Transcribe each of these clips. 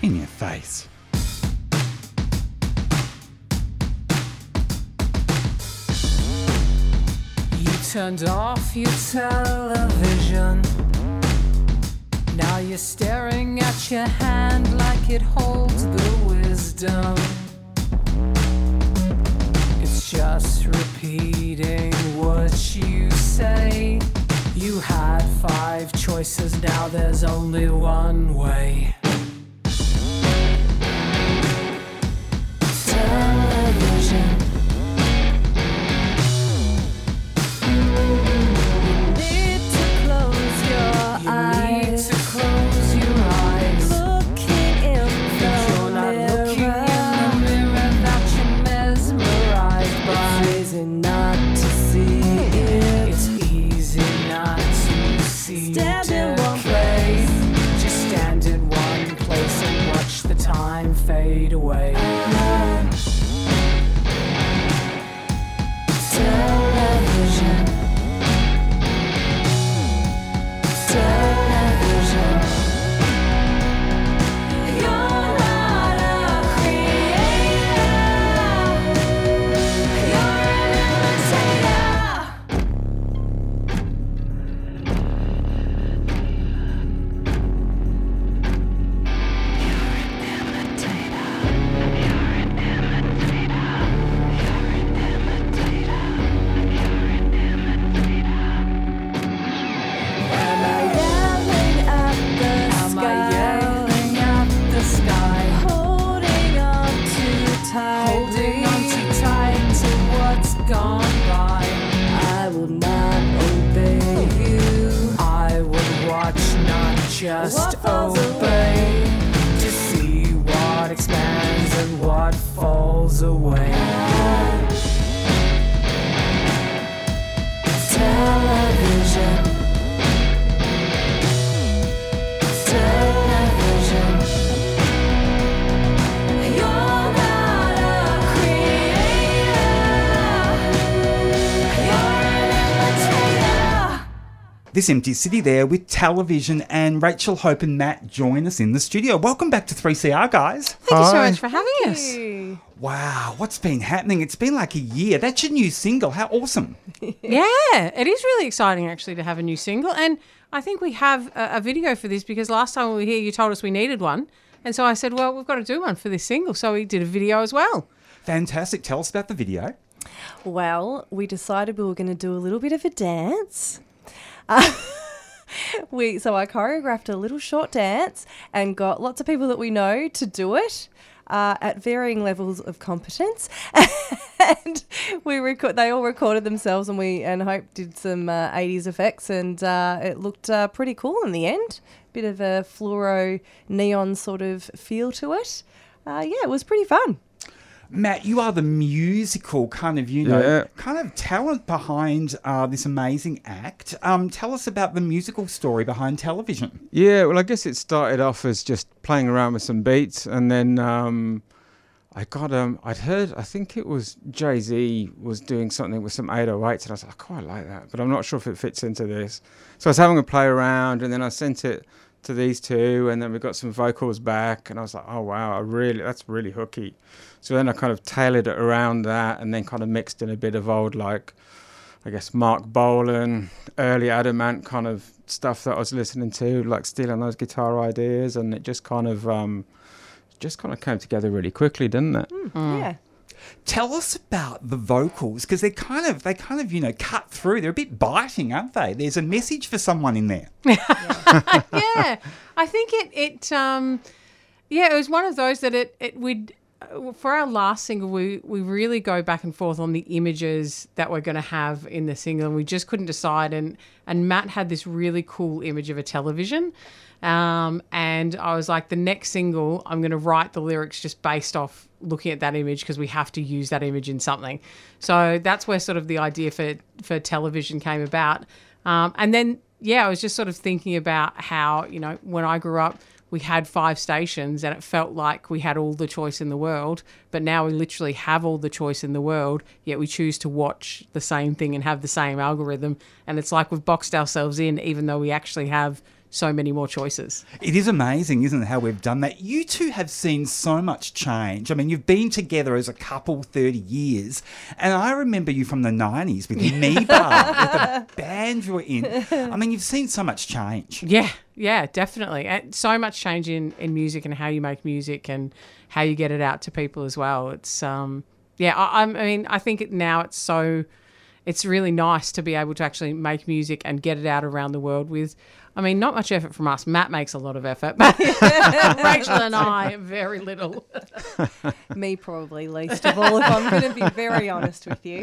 in your face. You turned off your television. Now you're staring at your hand like it holds the wisdom. It's just repeating what you say. You had 5 choices, now there's only one way. Television. Fade away. Television. Television. You're not a creator. You're an imitator. Holding on too tight to what's gone by. I will not obey you. I will watch, not just obey, to see what expands and what falls away. Television. Television. This Empty City there with Television, and Rachel, Hope and Matt join us in the studio. Welcome back to 3CR, guys. Thank you so much for having us. Wow, what's been happening? It's been like a year. That's your new single. How awesome. Yeah, it is really exciting actually to have a new single. And I think we have a video for this because last time we were here you told us we needed one. And so I said, well, we've got to do one for this single. So we did a video as well. Fantastic. Tell us about the video. Well, we decided we were going to do a little bit of a dance. So I choreographed a little short dance and got lots of people that we know to do it at varying levels of competence. And they all recorded themselves, and Hope did some 80s effects, and it looked pretty cool in the end. Bit of a fluoro neon sort of feel to it. It was pretty fun. Matt, you are the musical kind of talent behind this amazing act. Tell us about the musical story behind Television. Yeah, well, I guess it started off as just playing around with some beats, and then I'd heard, I think it was Jay-Z was doing something with some 808s, and I was like, I quite like that, but I'm not sure if it fits into this. So I was having a play around, and then I sent it to these two, and then we got some vocals back, and I was like, oh wow, that's really hooky. So then I kind of tailored it around that, and then kind of mixed in a bit of old, like, I guess Mark Bolan, early Adamant kind of stuff that I was listening to, like stealing those guitar ideas, and it just kind of came together really quickly, didn't it? Yeah. Tell us about the vocals, because they kind of cut through. They're a bit biting, aren't they? There's a message for someone in there. Yeah, I think it was one of those that we'd for our last single we really go back and forth on the images that we're going to have in the single, and we just couldn't decide. And Matt had this really cool image of a television. And I was like, the next single, I'm going to write the lyrics just based off looking at that image because we have to use that image in something. So that's where sort of the idea for Television came about. And then, I was just sort of thinking about how, when I grew up, we had 5 stations and it felt like we had all the choice in the world, but now we literally have all the choice in the world, yet we choose to watch the same thing and have the same algorithm. And it's like we've boxed ourselves in, even though we actually have so many more choices. It is amazing, isn't it, how we've done that? You two have seen so much change. I mean, you've been together as a couple 30 years, and I remember you from the 90s with Me Bar, with the band you were in. I mean, you've seen so much change. Yeah, definitely. And so much change in music and how you make music and how you get it out to people as well. It's, I mean, I think now it's really nice to be able to actually make music and get it out around the world with, I mean, not much effort from us. Matt makes a lot of effort, but Rachel and I, very little. Me probably least of all, if I'm going to be very honest with you.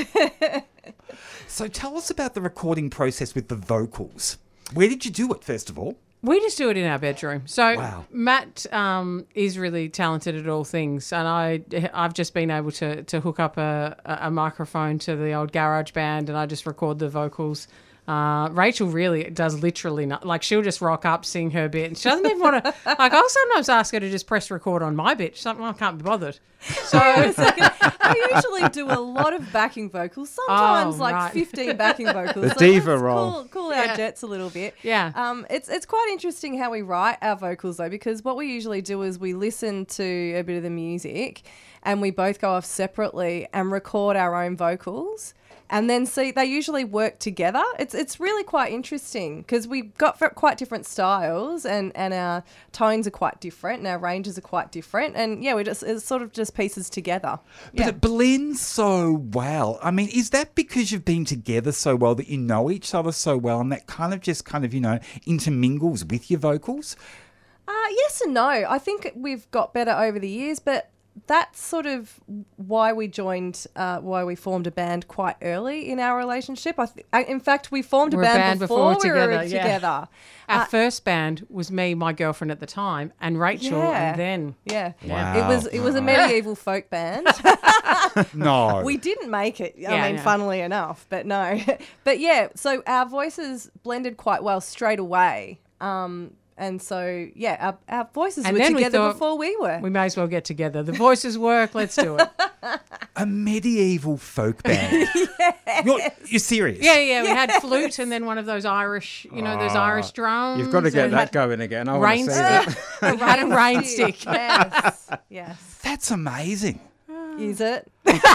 So tell us about the recording process with the vocals. Where did you do it, first of all? We just do it in our bedroom. So Wow. Matt is really talented at all things, and I've just been able to hook up a microphone to the old GarageBand, and I just record the vocals. Rachel really does literally not, like, she'll just rock up, sing her bit, and she doesn't even want to, like, I'll sometimes ask her to just press record on my bit. She's like, well, I can't be bothered. So I usually do a lot of backing vocals, sometimes right. 15 backing vocals. The diva let's role. Cool our jets a little bit. Yeah. It's quite interesting how we write our vocals though, because what we usually do is we listen to a bit of the music and we both go off separately and record our own vocals. And then see, they usually work together. It's really quite interesting because we've got quite different styles and our tones are quite different and our ranges are quite different. And yeah, it's sort of just pieces together. But it blends so well. I mean, is that because you've been together so well that you know each other so well and that kind of intermingles with your vocals? Yes and no. I think we've got better over the years, but that's sort of why we formed a band quite early in our relationship. In fact, we formed a band before we were together. Our first band was me, my girlfriend at the time, and Rachel, and then... Yeah. Wow. It was a medieval folk band. No. We didn't make it, Yeah. funnily enough, but no. But yeah, so our voices blended quite well straight away. And so, yeah, our voices were together before we were. We may as well get together. The voices work. Let's do it. A medieval folk band. You're serious? Yeah. We had flute and then one of those Irish, those Irish drums. You've got to get and that going again. I want rain to see that. stick. We had a rain stick. Yes. That's amazing. Is it?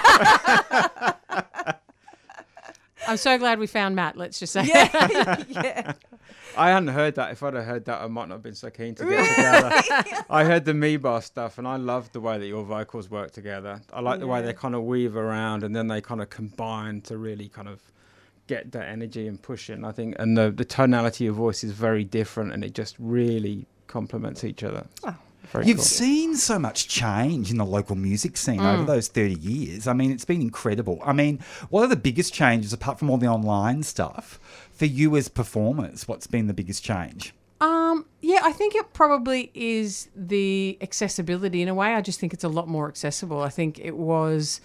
I'm so glad we found Matt, let's just say. Yeah. I hadn't heard that. If I'd have heard that, I might not have been so keen to get together. I heard the Me Bar stuff, and I loved the way that your vocals work together. I like the way they kind of weave around, and then they kind of combine to really kind of get that energy and push it. And I think, and the tonality of voice is very different, and it just really complements each other. Very You've cool. seen so much change in the local music scene over those 30 years. I mean, it's been incredible. I mean, what are the biggest changes, apart from all the online stuff, for you as performers? What's been the biggest change? Yeah, I think it probably is the accessibility in a way. I just think it's a lot more accessible. I think it was,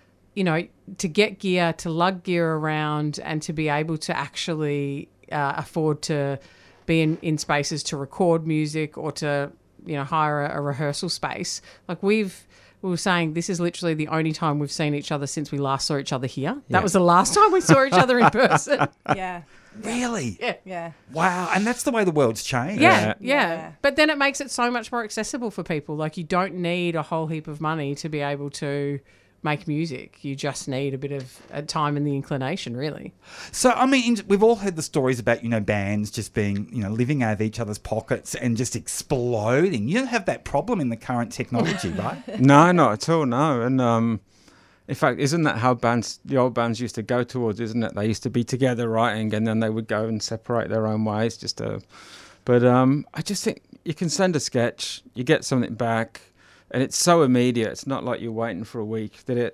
to get gear, to lug gear around and to be able to actually afford to be in spaces to record music or to, hire a rehearsal space. Like we were saying, this is literally the only time we've seen each other since we last saw each other here. That was the last time we saw each other in person. Yeah. Really? Yeah. Wow. And that's the way the world's changed. Yeah. But then it makes it so much more accessible for people. Like, you don't need a whole heap of money to be able to make music. You just need a bit of time and the inclination, really. So, I mean, we've all heard the stories about, bands just being, living out of each other's pockets and just exploding. You don't have that problem in the current technology, right? No, not at all, no. And in fact, isn't that how the old bands used to go towards, isn't it? They used to be together writing and then they would go and separate their own ways. But I just think you can send a sketch, you get something back, and it's so immediate. It's not like you're waiting for a week. That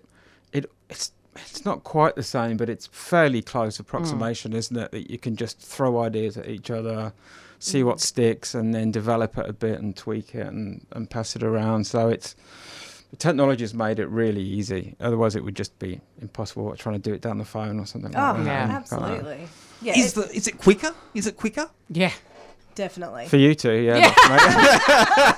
it's not quite the same, but it's fairly close approximation, isn't it? That you can just throw ideas at each other, see what sticks, and then develop it a bit and tweak it and pass it around. So the technology has made it really easy. Otherwise, it would just be impossible trying to do it down the phone or something like that. yeah. Absolutely. Yeah. Is it quicker? Is it quicker? Yeah. Definitely. For you two, yeah.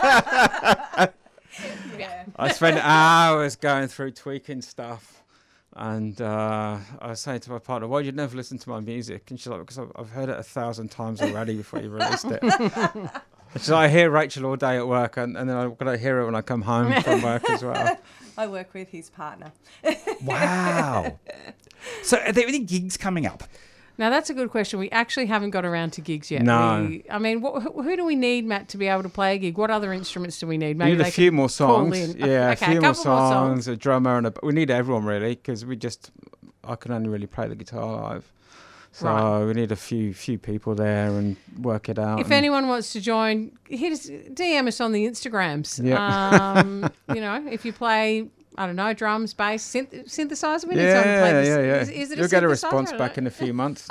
I spent hours going through tweaking stuff. And I was saying to my partner, why did you never listen to my music? And she's like, because I've heard it 1,000 times already before you released it. She's like, I hear Rachel all day at work, and then I've got to hear it when I come home from work as well. I work with his partner. Wow. So are there any gigs coming up? Now, that's a good question. We actually haven't got around to gigs yet. No. I mean, who do we need, Matt, to be able to play a gig? What other instruments do we need? We need a few more songs. Yeah, Okay, a few a more couple more songs, a drummer, and we need everyone really, because I can only really play the guitar live. So Right. we need a few people there and work it out. If and- anyone wants to join, DM us on the Instagrams. Yeah. If you play, I don't know, drums, bass, synthesizer. We need someone to play this. Yeah. Is it You'll a get a synthesizer? response I don't back know. in a few months.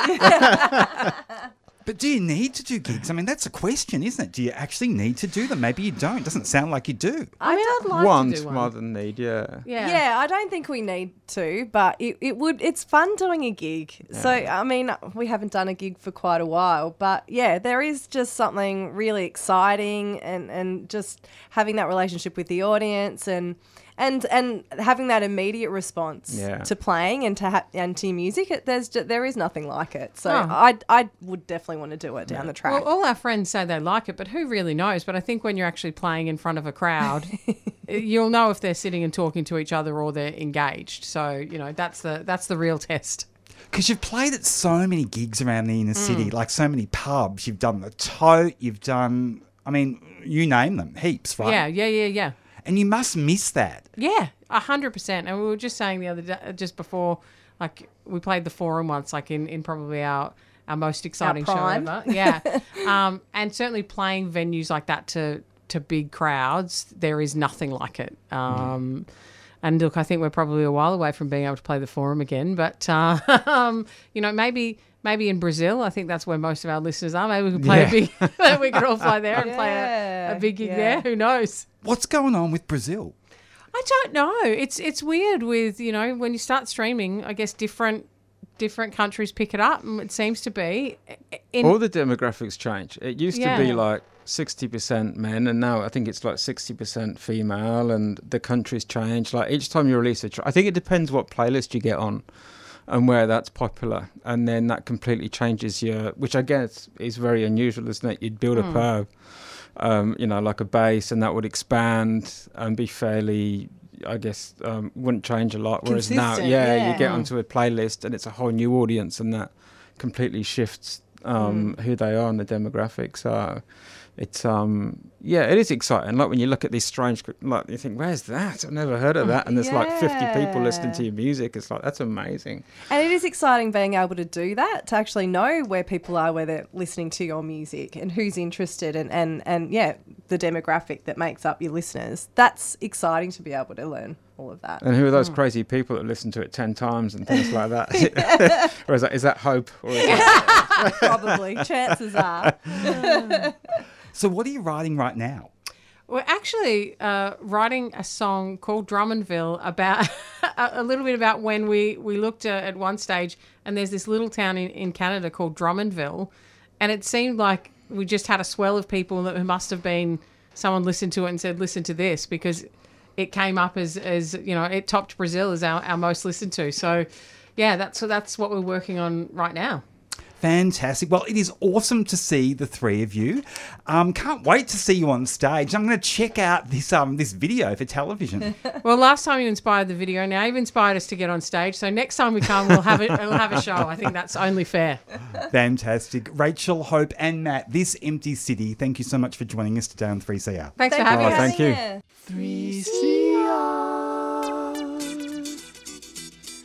But do you need to do gigs? I mean, that's a question, isn't it? Do you actually need to do them? Maybe you don't. Doesn't sound like you do. I mean, I'd like Want to do one. more than need, yeah. Yeah. I don't think we need to, but it's fun doing a gig. So, I mean, we haven't done a gig for quite a while, but yeah, there is just something really exciting and just having that relationship with the audience and having that immediate response Yeah. to playing and to your music. There is nothing like it. So Oh. I would definitely want to do it down the track. Well, all our friends say they like it, but who really knows? But I think when you're actually playing in front of a crowd, you'll know if they're sitting and talking to each other or they're engaged. So, that's the real test. Because you've played at so many gigs around the inner Mm. city, like so many pubs. You've done the Tote, you've done, I mean, you name them, heaps, right? Yeah. And you must miss that. Yeah, 100%. And we were just saying the other day, just before, like we played the Forum once, like in probably our most exciting show prime. ever. Yeah, and certainly playing venues like that to big crowds, there is nothing like it. And look, I think we're probably a while away from being able to play the Forum again, but maybe in Brazil, I think that's where most of our listeners are. Maybe we could play a big, we could all fly there and play a big gig there. Who knows? What's going on with Brazil? I don't know. It's weird with, when you start streaming, I guess different countries pick it up, and it seems to be. All the demographics change. It used to be Yeah. like 60% men, and now I think it's like 60% female, and the countries change. Like each time you release I think it depends what playlist you get on and where that's popular, and then that completely changes which I guess is very unusual, isn't it? You'd build a curve, like a base, and that would expand and be fairly, I guess, wouldn't change a lot. Whereas now, Consistent, you get onto a playlist and it's a whole new audience, and that completely shifts who they are and the demographics. So it's it is exciting. Like when you look at these strange, like you think, where's that? I've never heard of that. And there's like 50 people listening to your music. It's like, that's amazing. And it is exciting being able to do that, to actually know where people are, where they're listening to your music and who's interested and the demographic that makes up your listeners. That's exciting to be able to learn all of that. And who are those crazy people that listen to it 10 times and things like that? Or is that hope? Or is that, Probably. Chances are. So what are you writing right now? We're actually writing a song called Drummondville about a little bit about when we looked at one stage, and there's this little town in Canada called Drummondville, and it seemed like we just had a swell of people that must have been someone listened to it and said, listen to this, because it came up as it topped Brazil as our most listened to. So yeah, that's what we're working on right now. Fantastic. Well, it is awesome to see the three of you. Can't wait to see you on stage. I'm going to check out this video for television. Well, last time you inspired the video, now you've inspired us to get on stage. So next time we come, we'll have a show. I think that's only fair. Fantastic. Rachel, Hope and Matt, This Empty City, thank you so much for joining us today on 3CR. Thanks for having us. thank you. 3CR.